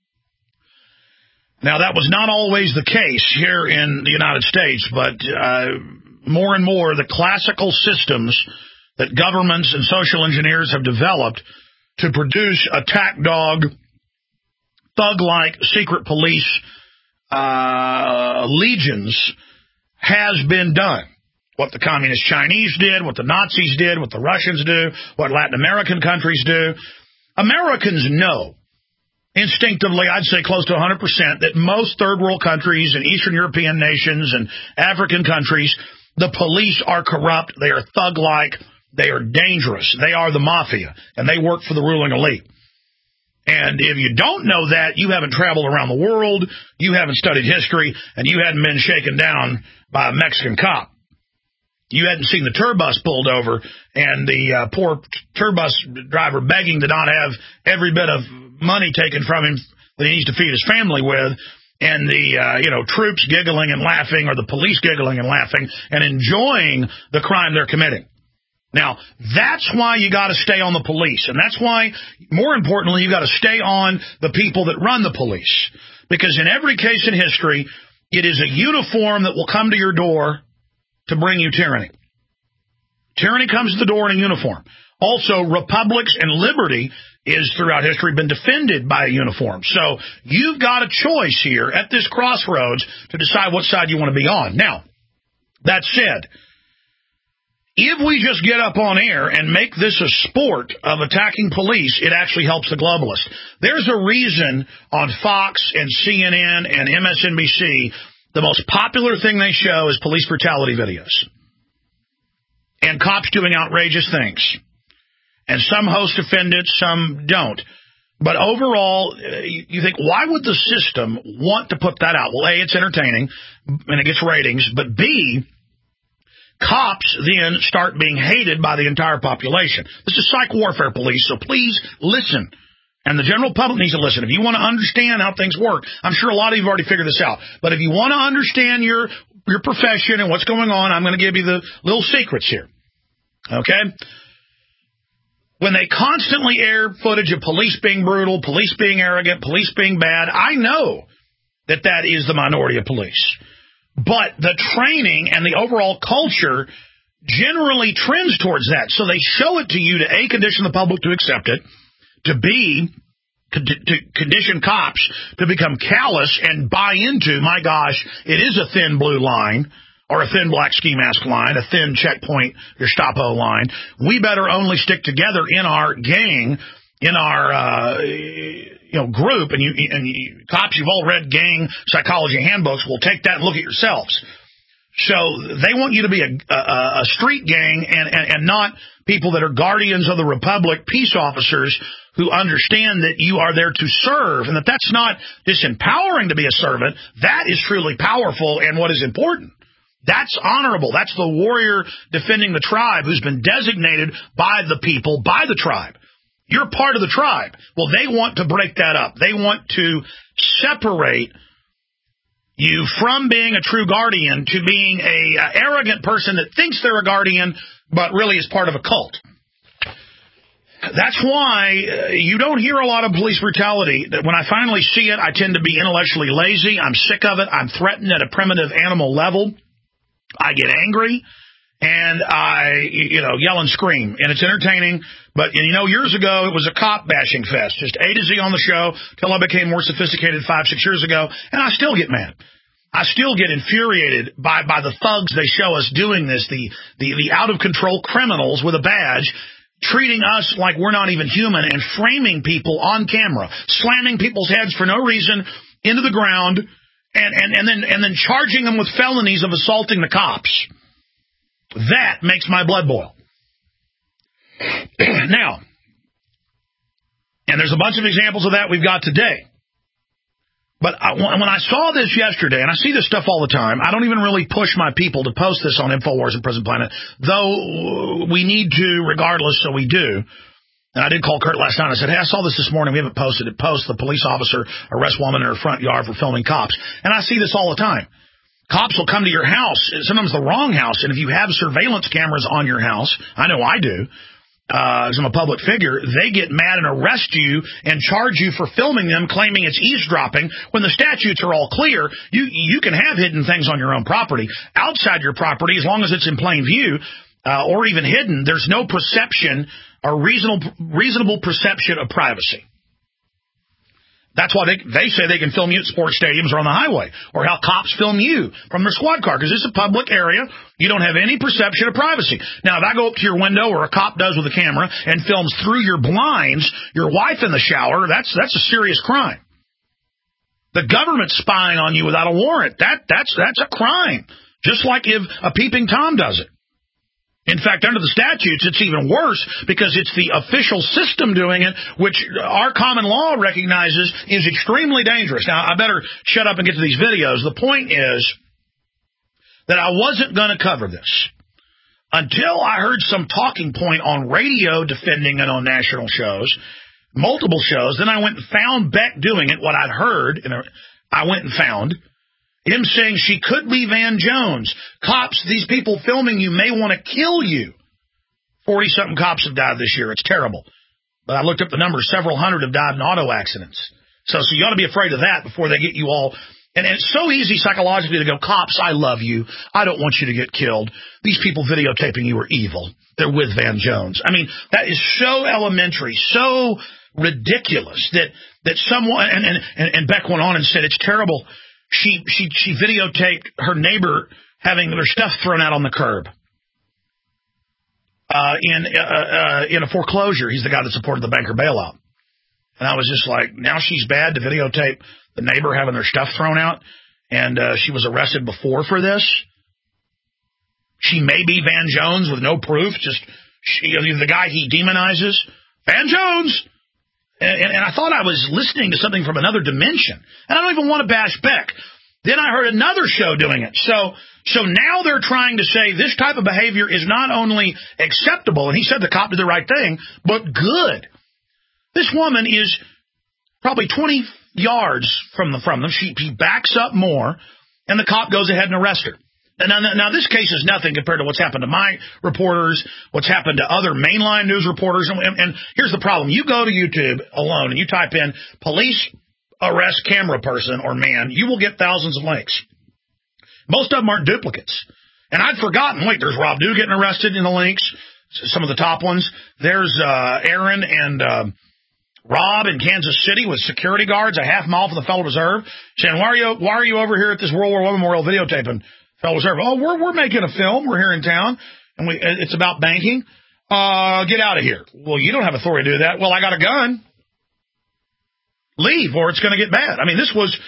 Now, that was not always the case here in the United States, but uh, more and more, the classical systems that governments and social engineers have developed to produce attack dog, thug-like secret police uh, legions has been done. What the communist Chinese did, what the Nazis did, what the Russians do, what Latin American countries do. Americans know, instinctively, I'd say close to one hundred percent, that most third world countries and Eastern European nations and African countries, the police are corrupt, they are thug-like, they are dangerous, they are the mafia, and they work for the ruling elite. And if you don't know that, you haven't traveled around the world, you haven't studied history, and you hadn't been shaken down by a Mexican cop. You hadn't seen the tour bus pulled over and the uh, poor tour bus driver begging to not have every bit of money taken from him that he needs to feed his family with, and the, uh, you know, troops giggling and laughing, or the police giggling and laughing and enjoying the crime they're committing. Now, that's why you got to stay on the police. And that's why, more importantly, you got to stay on the people that run the police. Because in every case in history, it is a uniform that will come to your door to bring you tyranny. Tyranny comes to the door in a uniform. Also, republics and liberty is, throughout history, been defended by a uniform. So you've got a choice here at this crossroads to decide what side you want to be on. Now, that said, if we just get up on air and make this a sport of attacking police, it actually helps the globalists. There's a reason on Fox and C N N and M S N B C, the most popular thing they show is police brutality videos. And cops doing outrageous things. And some host defendants, some don't. But overall, you think, why would the system want to put that out? Well, A, it's entertaining, and it gets ratings. But B, cops then start being hated by the entire population. This is psych warfare, police, so please listen. And the general public needs to listen. If you want to understand how things work, I'm sure a lot of you have already figured this out. But if you want to understand your, your profession and what's going on, I'm going to give you the little secrets here. Okay? When they constantly air footage of police being brutal, police being arrogant, police being bad, I know that that is the minority of police. But the training and the overall culture generally trends towards that. So they show it to you to, A, condition the public to accept it, to B, con- to condition cops to become callous and buy into, my gosh, it is a thin blue line, or a thin black ski mask line, a thin checkpoint Gestapo line. We better only stick together in our gang, in our uh, you know group, and you and you, cops, you've all read gang psychology handbooks. Well, take that and look at yourselves. So they want you to be a, a, a street gang and, and, and not people that are guardians of the republic, peace officers who understand that you are there to serve, and that that's not disempowering to be a servant. That is truly powerful and what is important. That's honorable. That's the warrior defending the tribe who's been designated by the people, by the tribe. You're part of the tribe. Well, they want to break that up. They want to separate you from being a true guardian to being a, a arrogant person that thinks they're a guardian but really is part of a cult. That's why uh, you don't hear a lot of police brutality. When I finally see it, I tend to be intellectually lazy. I'm sick of it. I'm threatened at a primitive animal level. I get angry, and I, you know, yell and scream, and it's entertaining. But, you know, years ago, it was a cop-bashing fest, just A to Z on the show, till I became more sophisticated five, six years ago, and I still get mad. I still get infuriated by, by the thugs they show us doing this, the, the, the out-of-control criminals with a badge, treating us like we're not even human, and framing people on camera, slamming people's heads for no reason into the ground, And, and, and then and then charging them with felonies of assaulting the cops. That makes my blood boil. Now, and there's a bunch of examples of that we've got today. But I, when I saw this yesterday, and I see this stuff all the time, I don't even really push my people to post this on InfoWars and Prison Planet, though we need to regardless, so we do. And I did call Kurt last night. I said, hey, I saw this this morning. We haven't posted it. Post the police officer arrest woman in her front yard for filming cops. And I see this all the time. Cops will come to your house, sometimes the wrong house. And if you have surveillance cameras on your house, I know I do, uh, as I'm a public figure, they get mad and arrest you and charge you for filming them, claiming it's eavesdropping. When the statutes are all clear, you, you can have hidden things on your own property. Outside your property, as long as it's in plain view, uh, or even hidden, there's no perception or reasonable reasonable perception of privacy. That's why they, they say they can film you at sports stadiums or on the highway, or how cops film you from their squad car, because it's a public area. You don't have any perception of privacy. Now, if I go up to your window, or a cop does with a camera, and films through your blinds, your wife in the shower, that's that's a serious crime. The government's spying on you without a warrant. That that's that's a crime, just like if a peeping Tom does it. In fact, under the statutes, it's even worse because it's the official system doing it, which our common law recognizes is extremely dangerous. Now, I better shut up and get to these videos. The point is that I wasn't going to cover this until I heard some talking point on radio defending it on national shows, multiple shows. Then I went and found Beck doing it, what I'd heard. And I went and found him saying she could be Van Jones. Cops, these people filming you may want to kill you forty-something cops have died this year. It's terrible. But I looked up the numbers. Several hundred have died in auto accidents. So, so you ought to be afraid of that before they get you all. And, and it's so easy psychologically to go, cops, I love you. I don't want you to get killed. These people videotaping you are evil. They're with Van Jones. I mean, that is so elementary, so ridiculous that, that someone, and, and, and Beck went on and said, it's terrible. She, she, she videotaped her neighbor having their stuff thrown out on the curb. Uh, in, uh, uh, in a foreclosure. He's the guy that supported the banker bailout. And I was just like, now she's bad to videotape the neighbor having their stuff thrown out, and uh, she was arrested before for this. She may be Van Jones with no proof, just she, the guy he demonizes, Van Jones. And, and, and I thought I was listening to something from another dimension. And I don't even want to bash Beck. Then I heard another show doing it. So, so now they're trying to say this type of behavior is not only acceptable, and he said the cop did the right thing, but good. This woman is probably twenty yards from the from them. She, she backs up more, and the cop goes ahead and arrests her. And now, now, this case is nothing compared to what's happened to my reporters, what's happened to other mainline news reporters. And, and, and here's the problem. You go to YouTube alone, and you type in police arrest camera person or man, you will get thousands of links. Most of them aren't duplicates. And I'd forgotten, wait, there's Rob Dew getting arrested in the links, some of the top ones. There's uh, Aaron and... Uh, Rob in Kansas City with security guards a half mile from the Federal Reserve saying, why are you why are you over here at this World War One Memorial videotaping Federal Reserve? Oh, we're we're making a film. We're here in town, and we it's about banking. Uh, get out of here. Well, you don't have authority to do that. Well, I got a gun. Leave, or it's going to get bad. I mean, this was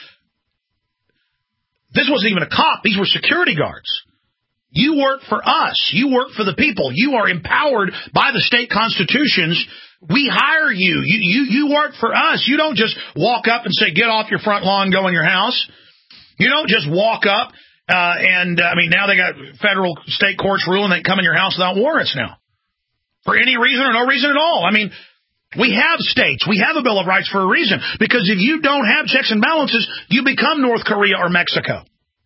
this wasn't even a cop. These were security guards. You work for us. You work for the people. You are empowered by the state constitutions. We hire you. You, you, you work for us. You don't just walk up and say, get off your front lawn, go in your house. You don't just walk up, uh, and, uh, I mean, now they got federal state courts ruling they come in your house without warrants now. For any reason or no reason at all. I mean, we have states. We have a Bill of Rights for a reason. Because if you don't have checks and balances, you become North Korea or Mexico.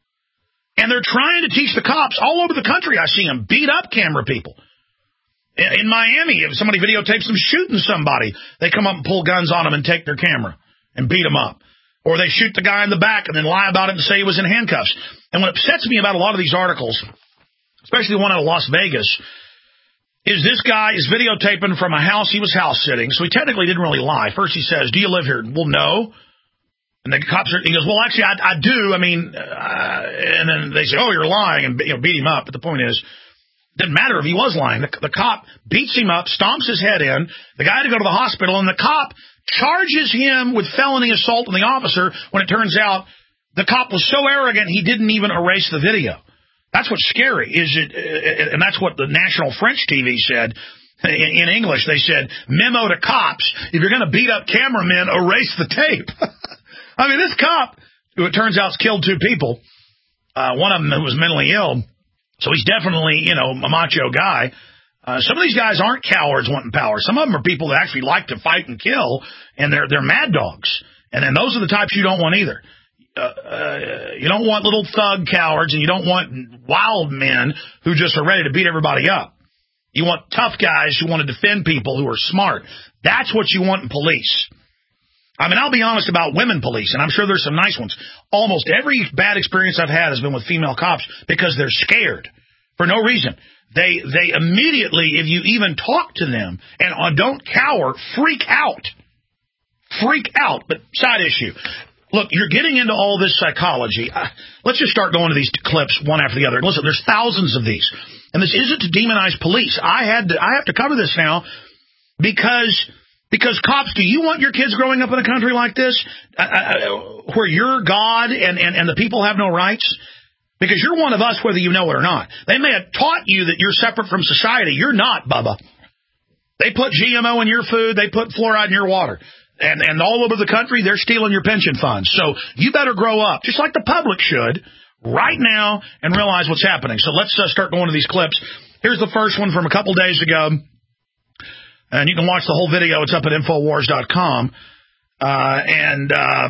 And they're trying to teach the cops all over the country. I see them beat up camera people. In Miami, if somebody videotapes them shooting somebody, they come up and pull guns on them and take their camera and beat them up. Or they shoot the guy in the back and then lie about it and say he was in handcuffs. And what upsets me about a lot of these articles, especially the one out of Las Vegas, is this guy is videotaping from a house he was house sitting, so he technically didn't really lie. First he says, do you live here? Well, no. And the cops are, he goes, well, actually, I, I do. I mean, uh, and then they say, oh, you're lying, and you know, beat him up. But the point is, didn't matter if he was lying. The, the cop beats him up, stomps his head in. The guy had to go to the hospital, and the cop charges him with felony assault on the officer when it turns out the cop was so arrogant he didn't even erase the video. That's what's scary. Is it? And that's what the national French T V said. In, in English, they said, memo to cops, if you're going to beat up cameramen, erase the tape. I mean, this cop, who it turns out has killed two people, uh, one of them who was mentally ill, so he's definitely, you know, a macho guy. Uh, some of these guys aren't cowards wanting power. Some of them are people that actually like to fight and kill, and they're they're mad dogs. And then those are the types you don't want either. Uh, uh, you don't want little thug cowards, and you don't want wild men who just are ready to beat everybody up. You want tough guys who want to defend people who are smart. That's what you want in police. I mean, I'll be honest about women police, and I'm sure there's some nice ones. Almost every bad experience I've had has been with female cops because they're scared for no reason. They they immediately, if you even talk to them and uh, don't cower, freak out. Freak out. But side issue. Look, you're getting into all this psychology. Uh, let's just start going to these clips one after the other. Listen, there's thousands of these. And this isn't to demonize police. I had to, I have to cover this now because... Because, cops, do you want your kids growing up in a country like this uh, uh, where you're God and, and, and the people have no rights? Because you're one of us whether you know it or not. They may have taught you that you're separate from society. You're not, Bubba. They put G M O in your food. They put fluoride in your water. And, and all over the country, they're stealing your pension funds. So you better grow up, just like the public should, right now and realize what's happening. So let's uh, start going to these clips. Here's the first one from a couple days ago. And you can watch the whole video. It's up at Infowars dot com. Uh, and, uh,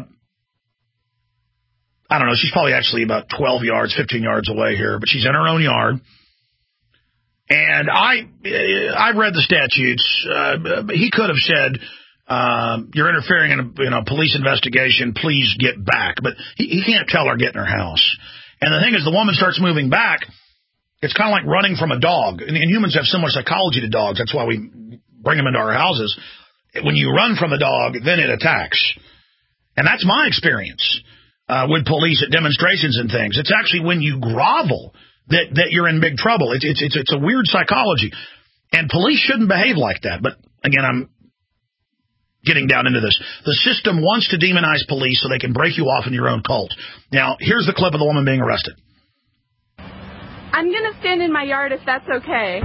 I don't know, she's probably actually about twelve yards, fifteen yards away here, but she's in her own yard. And I I read the statutes. Uh, he could have said, uh, you're interfering in a, in a police investigation, please get back. But he, he can't tell her get in her house. And the thing is, the woman starts moving back. It's kind of like running from a dog. And, and humans have similar psychology to dogs. That's why we bring them into our houses. When you run from a dog, then it attacks. And that's my experience uh, with police at demonstrations and things. It's actually when you grovel that, that you're in big trouble. It's, it's, it's, it's a weird psychology. And police shouldn't behave like that. But, again, I'm getting down into this. The system wants to demonize police so they can break you off in your own cult. Now, here's the clip of the woman being arrested. I'm going to stand in my yard if that's okay.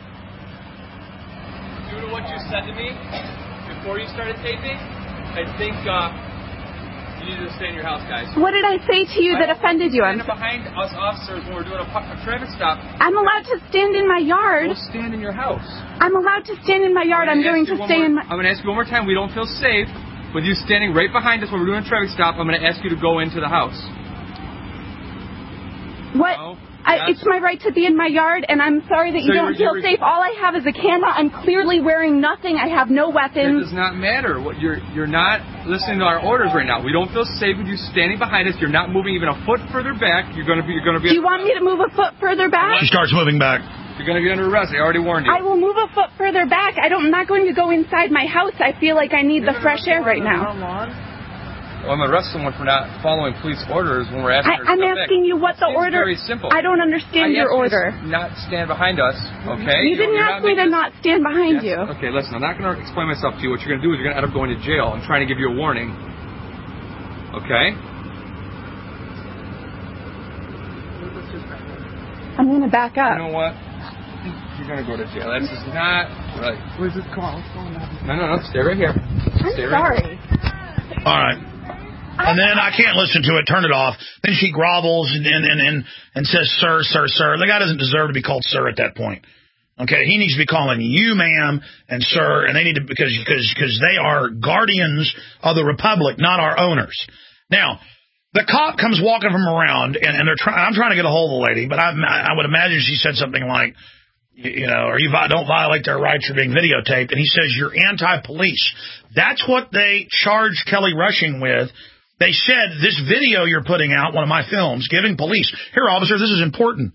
Due to what you said to me before you started taping, I think uh, you need to stay in your house, guys. What did I say to you that offended you? I'm behind us officers when we're doing a, a traffic stop. I'm allowed to stand in my yard. We'll stand in your house. I'm allowed to stand in my yard. I'm, I'm going to stay more, in my... I'm going to ask you one more time. We don't feel safe with you standing right behind us when we're doing a traffic stop. I'm going to ask you to go into the house. What? No? I, it's my right to be in my yard, and I'm sorry that you so don't feel safe. All I have is a camera. I'm clearly wearing nothing. I have no weapons. It does not matter. What you're you're not listening to our orders right now. We don't feel safe with you standing behind us. You're not moving even a foot further back. You're going to be. You're going to be. Do you want me to move a foot further back? She starts moving back. You're going to be under arrest. I already warned you. I will move a foot further back. I don't. I'm not going to go inside my house. I feel like I need you're the fresh air right now. Well, I'm going to arrest someone for not following police orders when we're asking I, I'm asking back. you what the it's order... very simple. I don't understand I your order. Not stand behind us, okay? You didn't you're ask me to not stand behind yes. you. Okay, listen, I'm not going to explain myself to you. What you're going to do is you're going to end up going to jail. I'm trying to give you a warning. Okay? I'm going to back up. You know what? You're going to go to jail. That's just not right. Where's this car? No, no, no. Stay right here. I'm Stay sorry. Right All right. And then I can't listen to it. Turn it off. Then she grovels and and, and, and and says, sir, sir, sir. The guy doesn't deserve to be called sir at that point. Okay, he needs to be calling you, ma'am, and sir, and they need to, because because because they are guardians of the republic, not our owners. Now, the cop comes walking from around, and, and they're trying. I'm trying to get a hold of the lady, but I I would imagine she said something like, you know, or you don't violate their rights, you're being videotaped, and he says you're anti-police. That's what they charged Kelly Rushing with. They said, this video you're putting out, one of my films, giving police, here, officer, this is important.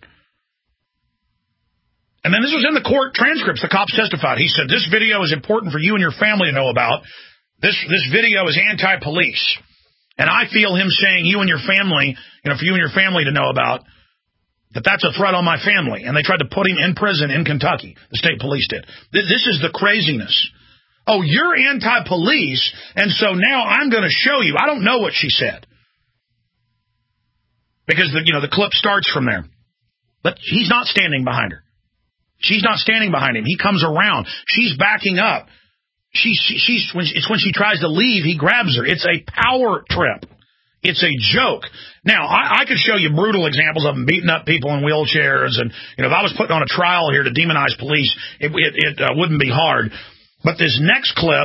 And then this was in the court transcripts. The cops testified. He said, this video is important for you and your family to know about. This this video is anti-police. And I feel him saying you and your family, you know, for you and your family to know about, that that's a threat on my family. And they tried to put him in prison in Kentucky. The state police did. This is the craziness. Oh, you're anti-police, and so now I'm going to show you. I don't know what she said. Because, the, you know, the clip starts from there. But he's not standing behind her. She's not standing behind him. He comes around. She's backing up. She, she, she's when she, it's when she tries to leave, he grabs her. It's a power trip. It's a joke. Now, I, I could show you brutal examples of them beating up people in wheelchairs. And, you know, if I was putting on a trial here to demonize police, it, it, it uh, wouldn't be hard. But this next clip,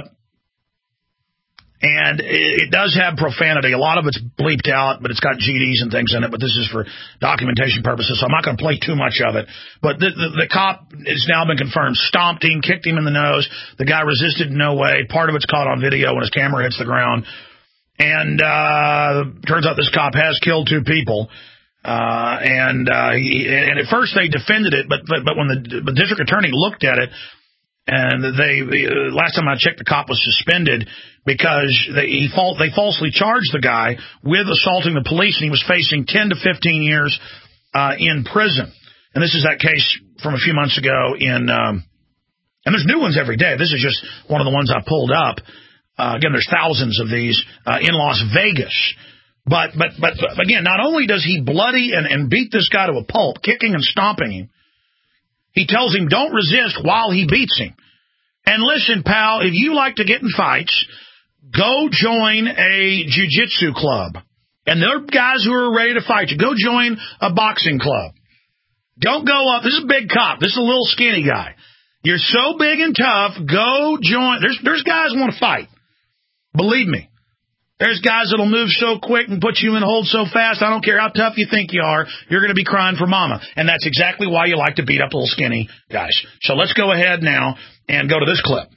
and it, it does have profanity. A lot of it's bleeped out, but it's got G Ds and things in it. But this is for documentation purposes, so I'm not going to play too much of it. But the, the, the cop has now been confirmed. Stomped him, kicked him in the nose. The guy resisted in no way. Part of it's caught on video when his camera hits the ground. And uh turns out this cop has killed two people. Uh and uh he, and at first they defended it, but but, but when the, the district attorney looked at it, and they uh, last time I checked, the cop was suspended because they he fault they falsely charged the guy with assaulting the police, and he was facing ten to fifteen years uh in prison. And this is that case from a few months ago in um and there's new ones every day. This is just one of the ones I pulled up. Uh, again, there's thousands of these uh, in Las Vegas. But, but, but, but, again, not only does he bloody and, and beat this guy to a pulp, kicking and stomping him, he tells him don't resist while he beats him. And listen, pal, if you like to get in fights, go join a jiu-jitsu club. And there are guys who are ready to fight you. Go join a boxing club. Don't go up. This is a big cop. This is a little skinny guy. You're so big and tough, go join. There's, there's guys who want to fight. Believe me. There's guys that'll move so quick and put you in hold so fast, I don't care how tough you think you are, you're going to be crying for mama. And that's exactly why you like to beat up little skinny guys. So let's go ahead now and go to this clip.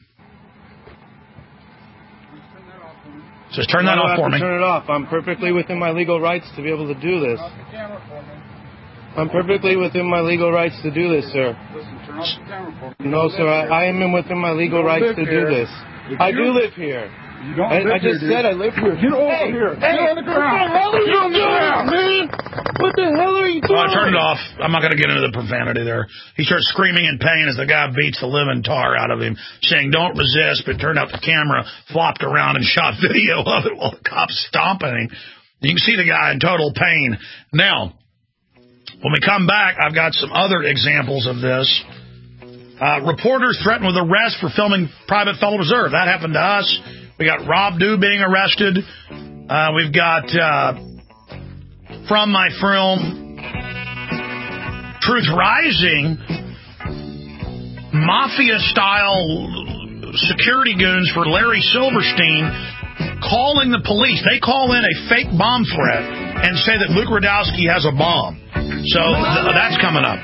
Just turn that off for me. Turn it off. I'm perfectly within my legal rights to be able to do this. I'm perfectly within my legal rights to do this, sir. No, sir, I, I am within my legal rights to do this. I do live here. You don't I, live I just here, said I live here. Get over hey, here. Hey, Get on the ground. What the hell are you doing, man? What the hell are you doing? Oh, I turned it off. I'm not going to get into the profanity there. He starts screaming in pain as the guy beats the living tar out of him, saying, don't resist, but turned out the camera flopped around and shot video of it while the cop's stomping him. You can see the guy in total pain. Now, when we come back, I've got some other examples of this. Uh, reporters threatened with arrest for filming Private Federal Reserve. That happened to us. We got Rob Dew being arrested. Uh, we've got, uh, from my film, Truth Rising, mafia-style security goons for Larry Silverstein calling the police. They call in a fake bomb threat and say that Luke Rudkowski has a bomb. So th- that's coming up.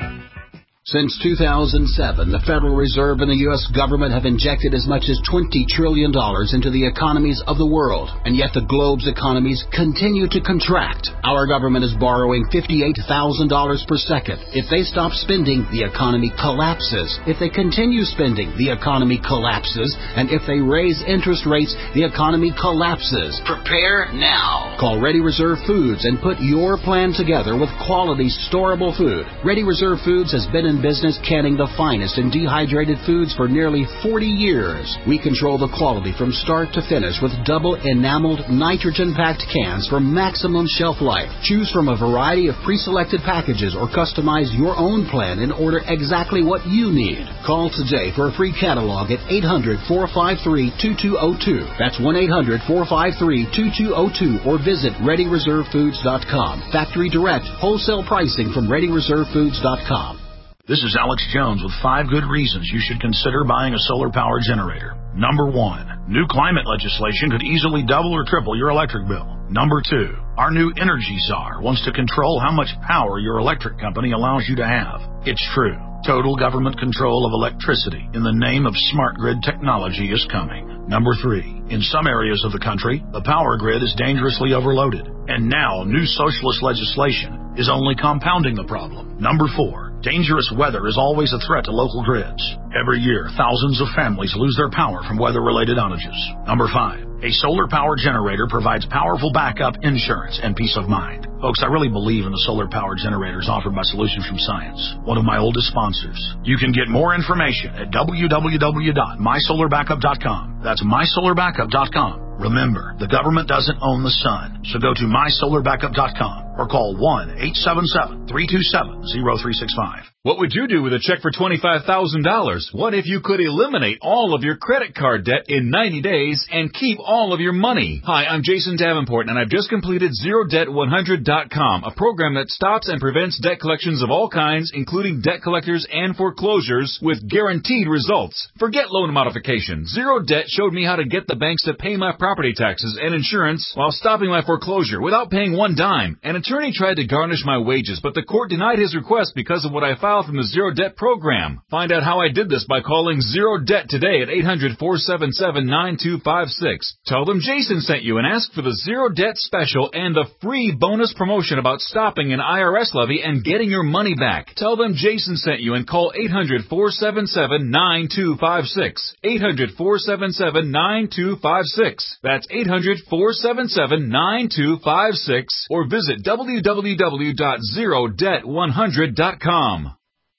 Since two thousand seven, the Federal Reserve and the U S government have injected as much as twenty trillion dollars into the economies of the world, and yet the globe's economies continue to contract. Our government is borrowing fifty-eight thousand dollars per second. If they stop spending, the economy collapses. If they continue spending, the economy collapses. And if they raise interest rates, the economy collapses. Prepare now. Call Ready Reserve Foods and put your plan together with quality, storable food. Ready Reserve Foods has been in business canning the finest and dehydrated foods for nearly forty years. We control the quality from start to finish with double enameled nitrogen-packed cans for maximum shelf life. Choose from a variety of pre-selected packages or customize your own plan and order exactly what you need. Call today for a free catalog at eight hundred, four five three, two two zero two. That's one eight hundred, four five three, two two zero two or visit ready reserve foods dot com. Factory direct, wholesale pricing from ready reserve foods dot com. This is Alex Jones with five good reasons you should consider buying a solar power generator. Number one, new climate legislation could easily double or triple your electric bill. Number two, our new energy czar wants to control how much power your electric company allows you to have. It's true. Total government control of electricity in the name of smart grid technology is coming. Number three, in some areas of the country, the power grid is dangerously overloaded. And now new socialist legislation is only compounding the problem. Number four, dangerous weather is always a threat to local grids. Every year, thousands of families lose their power from weather-related outages. Number five, a solar power generator provides powerful backup insurance and peace of mind. Folks, I really believe in the solar power generators offered by Solutions from Science, one of my oldest sponsors. You can get more information at w w w dot my solar backup dot com. That's my solar backup dot com. Remember, the government doesn't own the sun, so go to my solar backup dot com or call one eight seven seven, three two seven, zero three six five. What would you do with a check for twenty-five thousand dollars? What if you could eliminate all of your credit card debt in ninety days and keep all of your money? Hi, I'm Jason Davenport, and I've just completed zero debt one hundred dot com, a program that stops and prevents debt collections of all kinds, including debt collectors and foreclosures, with guaranteed results. Forget loan modification. Zero Debt showed me how to get the banks to pay my property taxes and insurance while stopping my foreclosure without paying one dime. An attorney tried to garnish my wages, but the court denied his request because of what I filed from the Zero Debt program. Find out how I did this by calling Zero Debt today at eight hundred, four seven seven, nine two five six. Tell them Jason sent you and ask for the Zero Debt special and the free bonus promotion about stopping an I R S levy and getting your money back. Tell them Jason sent you and call eight hundred, four seven seven, nine two five six. eight hundred, four seven seven, nine two five six. That's eight hundred, four seven seven, nine two five six or visit w w w dot zero debt one hundred dot com.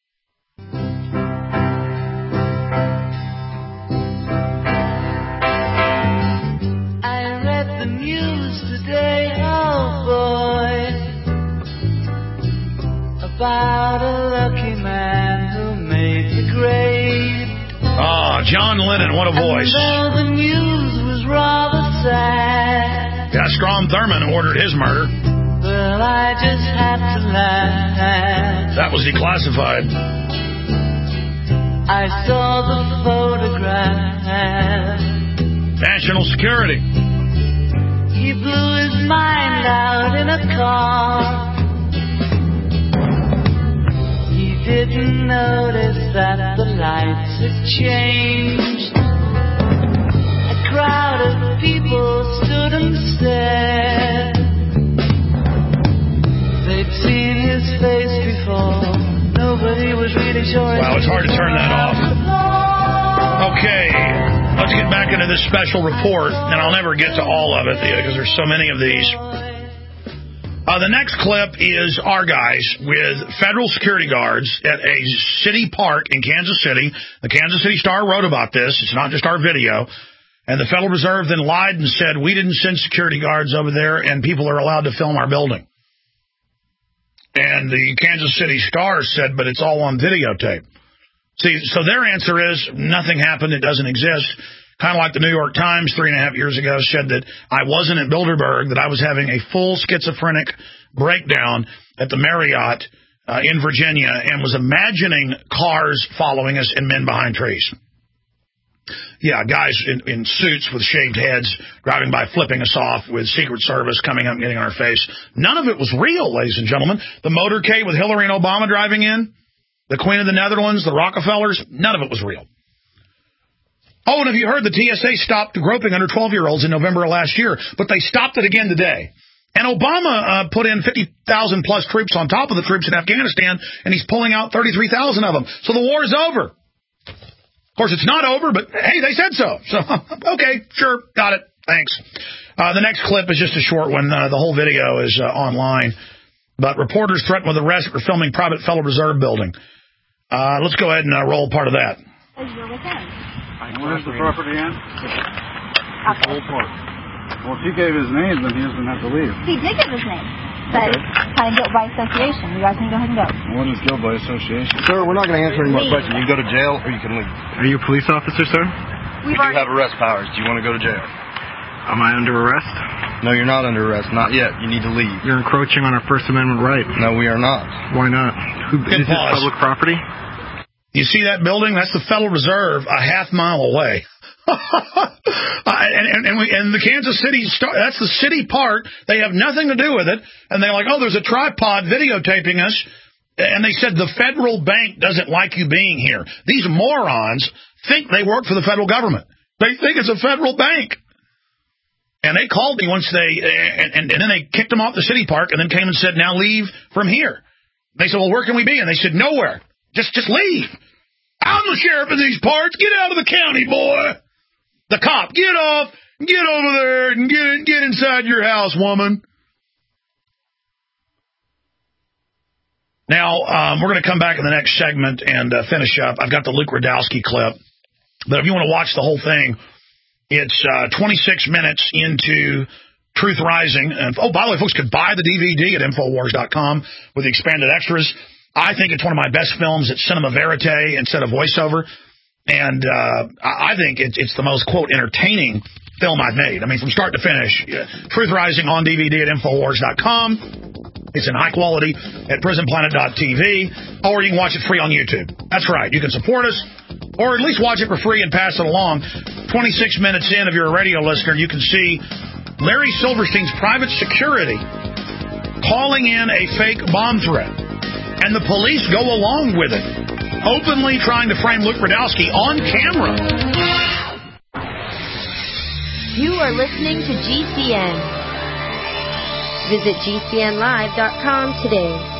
I read the news today, oh boy, about a lucky man who made the grade. Ah, John Lennon, what a voice. And though the news was rather sad, yeah, Strom Thurmond ordered his murder. Well, I just had to laugh. That was declassified. I saw the photograph. National security. He blew his mind out in a car. He didn't notice that the lights had changed. A crowd of people stood and stared. They'd seen his face before. Nobody was really sure. Wow, it's hard to turn that off. Okay, let's get back into this special report, and I'll never get to all of it because there's so many of these. Uh, the next clip is our guys with federal security guards at a city park in Kansas City. The Kansas City Star wrote about this. It's not just our video. And the Federal Reserve then lied and said, we didn't send security guards over there, and people are allowed to film our building. And the Kansas City Star said, but it's all on videotape. See, so their answer is nothing happened. It doesn't exist. Kind of like the New York Times three and a half years ago said that I wasn't at Bilderberg, that I was having a full schizophrenic breakdown at the Marriott uh, in Virginia and was imagining cars following us and men behind trees. Yeah, guys in, in suits with shaved heads driving by, flipping us off with Secret Service coming up and getting in our face. None of it was real, ladies and gentlemen. The motorcade with Hillary and Obama driving in, the Queen of the Netherlands, the Rockefellers, none of it was real. Oh, and have you heard the T S A stopped groping under twelve-year-olds in November of last year, but they stopped it again today. And Obama uh, put in fifty thousand plus troops on top of the troops in Afghanistan, and he's pulling out thirty-three thousand of them. So the war is over. Of course, it's not over, but hey, they said so. So, okay, sure, got it. Thanks. Uh, the next clip is just a short one. Uh, the whole video is uh, online. But reporters threatened with arrest for filming private Federal Reserve building. Uh, let's go ahead and uh, roll part of that. You're with him. Where's the property at? Okay. Old Park. Well, if he gave his name, then he doesn't have to leave. He did give his name. But Okay. it's kind of guilt by association. You guys can go ahead and go. What is guilt by association? Sir, we're not going to answer any more Leave. questions. You can go to jail or you can leave. Are you a police officer, sir? We've we do already- have arrest powers. Do you want to go to jail? Am I under arrest? No, you're not under arrest. Not yet. You need to leave. You're encroaching on our First Amendment right. No, we are not. Why not? Who, Good is this pause. public property? You see that building? That's the Federal Reserve a half mile away. uh, and, and, and, we, and the Kansas City, Star, that's the city park. They have nothing to do with it. And they're like, oh, there's a tripod videotaping us. And they said the federal bank doesn't like you being here. These morons think they work for the federal government. They think it's a federal bank. And they called me once they, and, and, and then they kicked them off the city park and then came and said, now leave from here. They said, well, where can we be? And they said, nowhere. Just, just leave. I'm the sheriff of these parts. Get out of the county, boy. The cop, get off, get over there and get, get inside your house, woman. Now, um, we're going to come back in the next segment and uh, finish up. I've got the Luke Radowski clip. But if you want to watch the whole thing, it's uh, twenty-six minutes into Truth Rising. And, oh, by the way, folks could buy the D V D at Infowars dot com with the expanded extras. I think it's one of my best films. It's cinema verite instead of voiceover. And uh, I think it's, it's the most, quote, entertaining film I've made. I mean, from start to finish. Yeah. Truth Rising on D V D at Infowars dot com. It's in high quality at prison planet dot t v. Or you can watch it free on YouTube. That's right. You can support us. Or at least watch it for free and pass it along. twenty-six minutes in, if you're a radio listener, you can see Larry Silverstein's private security calling in a fake bomb threat. And the police go along with it, openly trying to frame Luke Radowski on camera. You are listening to G C N. Visit G C N live dot com today.